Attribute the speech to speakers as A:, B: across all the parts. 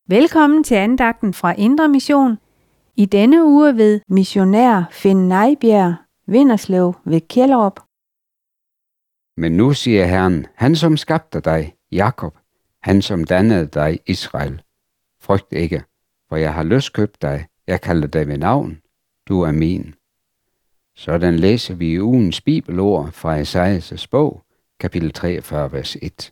A: Velkommen til andagten fra Indre Mission. I denne uge ved missionær Finn Nejbjerg, Vinderslev ved Kjellerup.
B: Men nu siger Herren, han som skabte dig, Jakob, han som dannede dig, Israel. Frygt ikke, for jeg har løskøbt dig, jeg kalder dig ved navn, du er min. Sådan læser vi i ugens bibelord fra Esajas bog, kapitel 43, vers 1.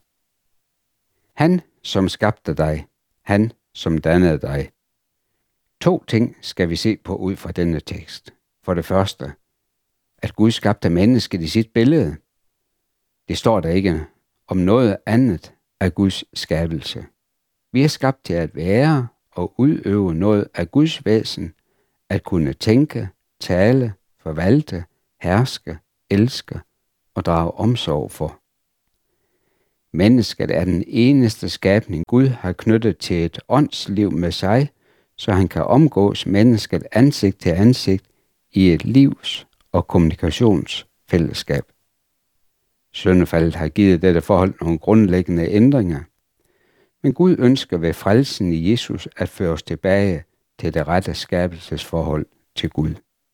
B: Han som skabte dig, han som dannede dig. 2 ting skal vi se på ud fra denne tekst. For det første, at Gud skabte mennesket i sit billede. Det står der ikke om noget andet af Guds skabelse. Vi er skabt til at være og udøve noget af Guds væsen, at kunne tænke, tale, forvalte, herske, elske og drage omsorg for. Mennesket er den eneste skabning, Gud har knyttet til et åndsliv med sig, så han kan omgås mennesket ansigt til ansigt i et livs- og kommunikationsfællesskab. Syndefaldet har givet dette forhold nogle grundlæggende ændringer, men Gud ønsker ved frelsen i Jesus at føre os tilbage til det rette skabelsesforhold til Gud.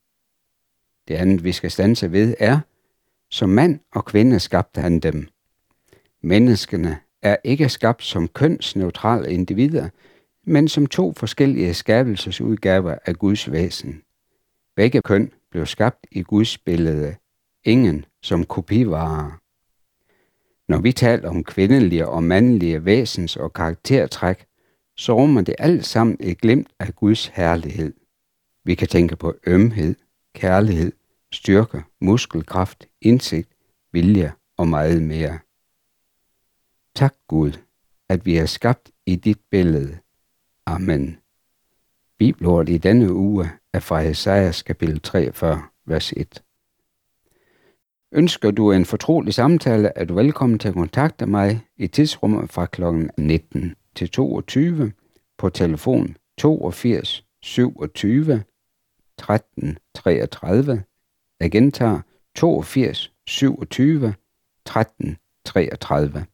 B: Det andet, vi skal standse ved, er, som mand og kvinde skabte han dem. Menneskene er ikke skabt som kønsneutrale individer, men som 2 forskellige skabelsesudgaver af Guds væsen. Begge køn blev skabt i Guds billede, ingen som kopivarer. Når vi taler om kvindelige og mandlige væsens- og karaktertræk, så rummer det alt sammen et glimt af Guds herlighed. Vi kan tænke på ømhed, kærlighed, styrke, muskelkraft, indsigt, vilje og meget mere. Tak Gud, at vi er skabt i dit billede. Amen. Bibelordet i denne uge er fra Esajas kapitel 43, vers 1. Ønsker du en fortrolig samtale, er du velkommen til at kontakte mig i tidsrummet fra kl. 19 til 22 på telefon 82 27 13 33. Jeg gentager 82 27 13 33.